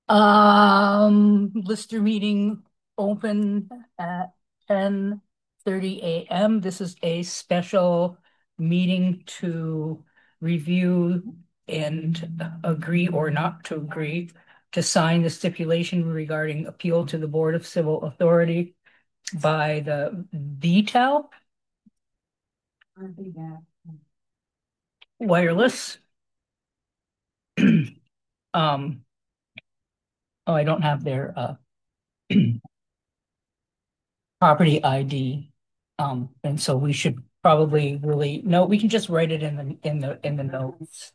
Lister meeting open at 10:30 a.m. This is a special meeting to review and agree or not to agree to sign the stipulation regarding appeal to the Board of Civil Authority by the VTEL Wireless. Um, oh, I don't have their property ID. And so we should probably really, no, we can just write it in the notes.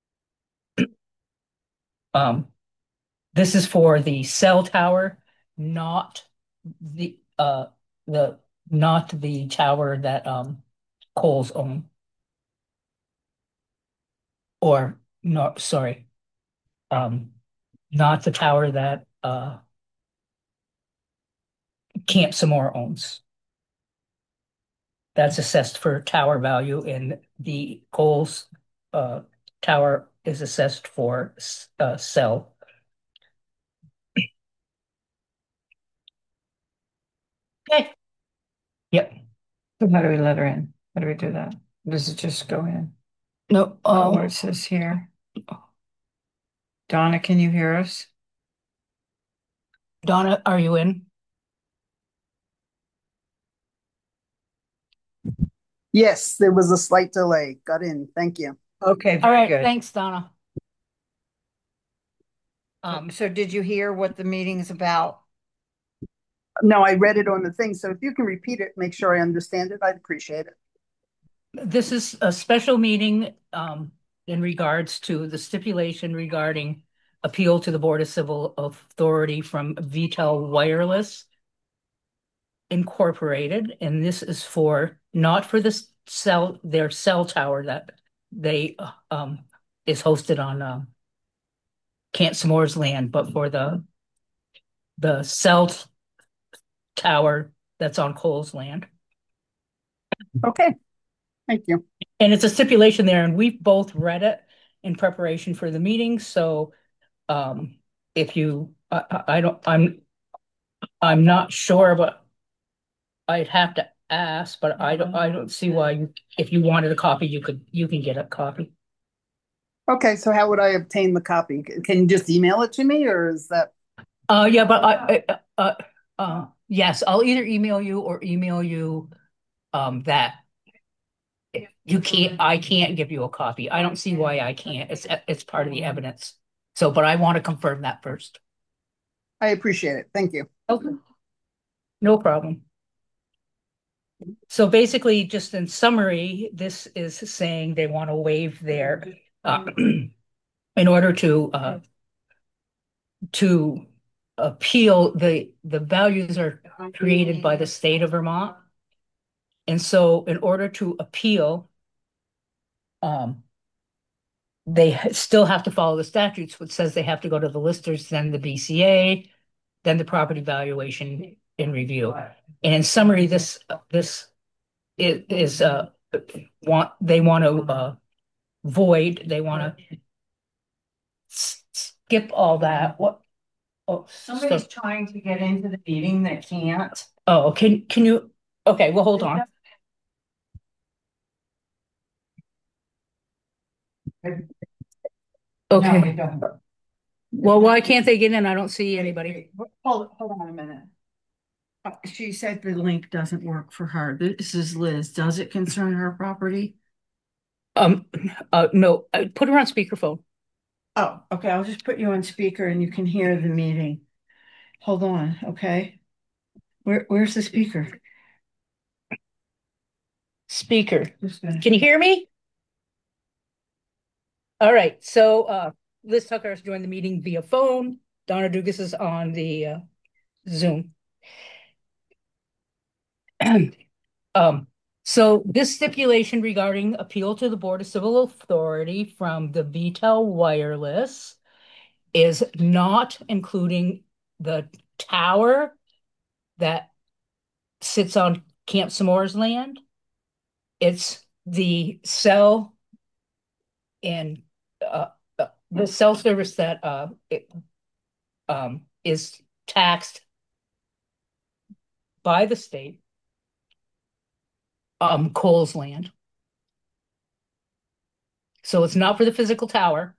Um, this is for the cell tower, not the the not the tower that Coles own. Or no, sorry. Um, not the tower that Camp Samore owns. That's assessed for tower value, and the Coles uh tower is assessed for cell. Okay. Yep. So how do we let her in? How do we do that? Does it just go in? No, What it says here. Donna, can you hear us? Donna, are you in? Yes, there was a slight delay. Got in. Thank you. Okay, All very right, good. thanks, Donna. So did you hear what the meeting is about? No, I read it on the thing. So if you can repeat it, make sure I understand it, I'd appreciate it. This is a special meeting in regards to the stipulation regarding appeal to the Board of Civil Authority from VTEL Wireless Incorporated, and this is for not for the their cell tower that they is hosted on Camp S'more's land, but for the cell tower that's on Cole's land. Okay, thank you. And it's a stipulation there, and we've both read it in preparation for the meeting. So, if you, I don't, I'm not sure, but I'd have to ask. But I don't see why if you wanted a copy, you can get a copy. Okay, so how would I obtain the copy? Can you just email it to me, or is that Yeah, but yes, I'll either email you or email you, that I can't give you a copy. I don't see why I can't. It's part of the evidence. So, but I want to confirm that first. I appreciate it. Thank you. Okay. No problem. So basically, just in summary, this is saying they want to waive their, in order to appeal, the values are created by the state of Vermont. And so in order to appeal, um, they still have to follow the statutes, which says they have to go to the listers, then the BCA, then the property valuation in review. And in summary, this is they want to void, they want to skip all that. What? Oh, Somebody's trying to get into the meeting that can't. oh, can you? Okay, well, hold on. Okay. No, we don't. Well, why can't they get in? I don't see anybody. Hold on a minute. She said the link doesn't work for her. This is Liz. Does it concern her property? Um, no, put her on speakerphone. Oh, okay. I'll just put you on speaker and you can hear the meeting. Hold on, okay? Where's the speaker? Speaker. Just gonna. Can you hear me? All right. So, Liz Tucker has joined the meeting via phone. Donna Dugas is on the Zoom. Um, so this stipulation regarding appeal to the Board of Civil Authority from the VTEL Wireless is not including the tower that sits on Camp S'more's land. It's the cell and the cell service that is taxed by the state, Coles land. So it's not for the physical tower.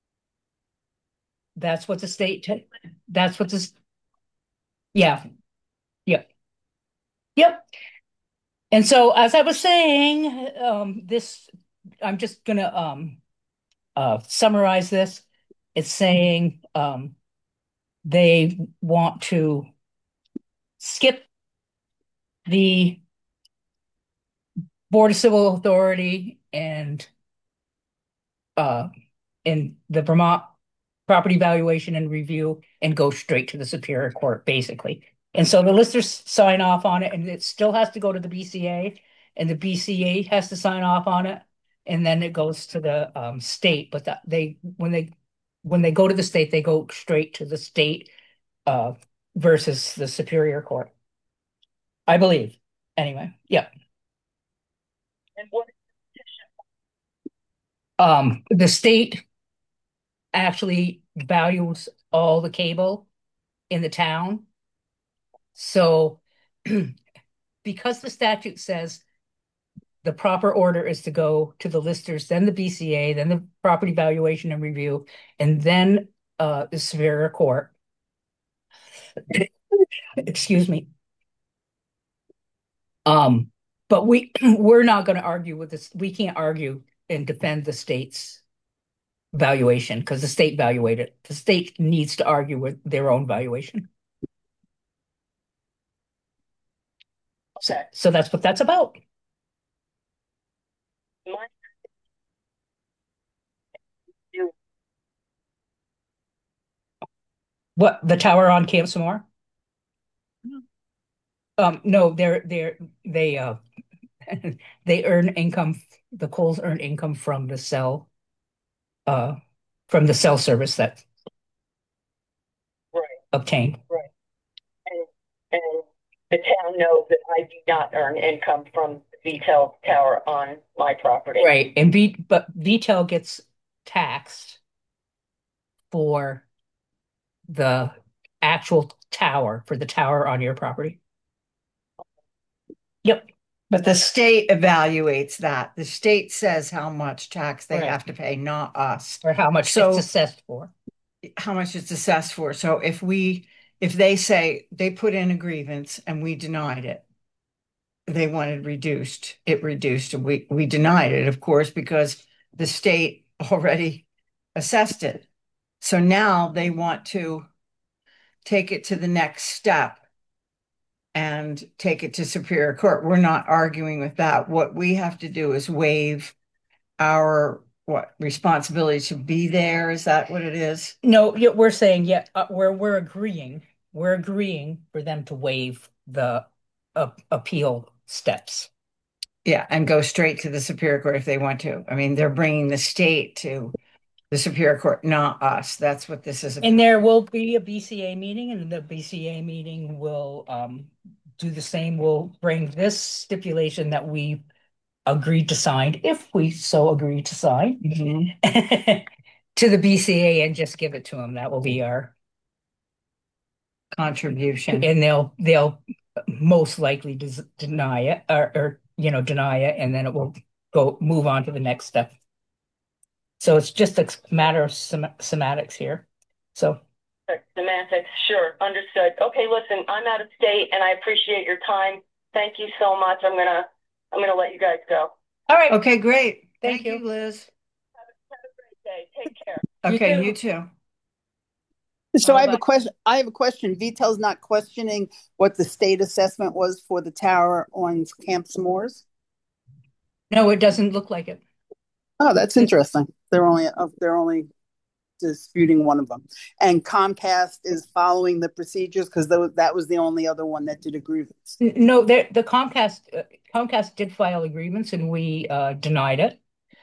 That's what the state, that's what this, yeah, yep, yep. And so as I was saying, I'm just gonna summarize this. It's saying they want to skip the Board of Civil Authority uh and the Vermont property valuation and review and go straight to the Superior Court, basically. And so the listers sign off on it, and it still has to go to the BCA, and the BCA has to sign off on it, and then it goes to the state. But when they go to the state, they go straight to the state uh, versus the Superior Court, I believe. Anyway, yeah. And what The state actually values all the cable in the town. So because the statute says the proper order is to go to the listers, then the BCA, then the property valuation and review, and then the Superior Court. Excuse me. But we're not going to argue with this. We can't argue and defend the state's valuation because the state valuated. The state needs to argue with their own valuation. So that's what that's about. my you What, the tower on Camp Samore? No, they they earn income. The Coles earn income uh from the cell service that right, obtained. right. And the town knows that I do not earn income from the VTEL tower on my property. Right. But VTEL gets taxed for the actual tower, for the tower on your property. Yep. But the state evaluates that. The state says how much tax they Right. have to pay, not us. Or how much So- it's assessed for. How much it's assessed for. So if they say they put in a grievance and we denied it, they wanted it reduced, and we denied it, of course, because the state already assessed it. So now they want to take it to the next step and take it to Superior Court. We're not arguing with that. What we have to do is waive our responsibility to be there. Is that what it is? No, yeah, we're saying, yeah, we're agreeing. We're agreeing for them to waive the appeal steps. Yeah, and go straight to the Superior Court if they want to. I mean, they're bringing the state to the Superior Court, not us. That's what this is about. And there will be a BCA meeting, and the BCA meeting will do the same. We'll bring this stipulation that we agreed to sign, if we so agree to sign, Mhm. to the BCA and just give it to them. That will be our Contribution. and they'll most likely deny it or deny it, and then it will move on to the next step. So it's just a matter of semantics here. So Semantics, sure, understood. Okay, listen, I'm out of state and I appreciate your time. Thank you so much. I'm gonna let you guys go. all right. Okay, great. Thank Thank you. you, Liz. Have a great day. Take care. You Okay, too. you too. So I have Bye-bye. a question. I have a question. VTEL's not questioning what the state assessment was for the tower on Camp S'mores. No, it doesn't look like it. Oh, that's interesting. They're only disputing one of them, and Comcast is following the procedures because that was the only other one that did a grievance. No, the Comcast did file a grievance and we denied it.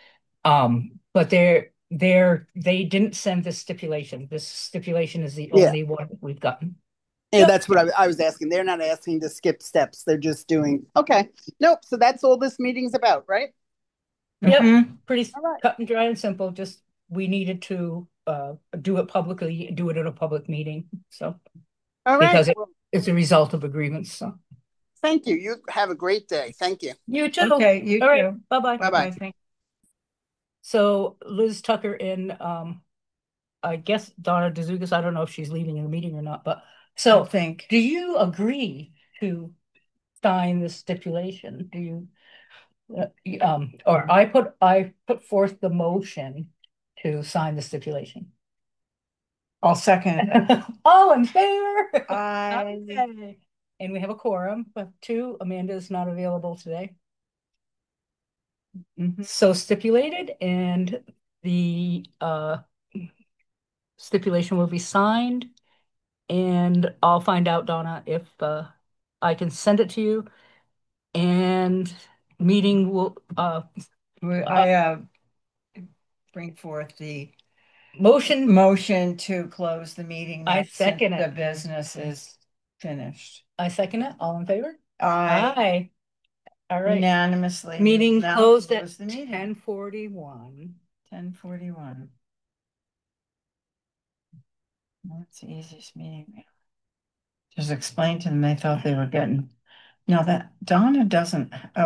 But they didn't send this stipulation. This stipulation is the Yeah. only one we've gotten. And Yep. that's what I was asking. They're not asking to skip steps. They're just doing okay. Nope. So that's all this meeting's about, right? Yep, Mhm. pretty All right. cut and dry and simple. Just we needed to do it publicly, do it at a public meeting. So, All right. because Well, it's a result of agreements. So, thank you. You have a great day. Thank you. you too. Okay, you All right. too. Bye-bye. Bye-bye. Thank So Liz Tucker and I guess Donna DeZugas, I don't know if she's leaving in the meeting or not, but I so think. do you agree to sign the stipulation? Do you or I put forth the motion to sign the stipulation. I'll second it. All in favor? Aye. Okay. And we have a quorum of two. Amanda is not available today. Mhm. So stipulated, and the stipulation will be signed, and I'll find out, Donna, if I can send it to you. And meeting will I bring forth the motion. motion to close the meeting I now since second the it. business is finished. I second it. All in favor? Aye. Aye. All right. Unanimously. Meeting Now closed at close the meeting. 10:41. 10:41. That's the easiest meeting. Just explain to them they thought they were getting. Now that Donna doesn't.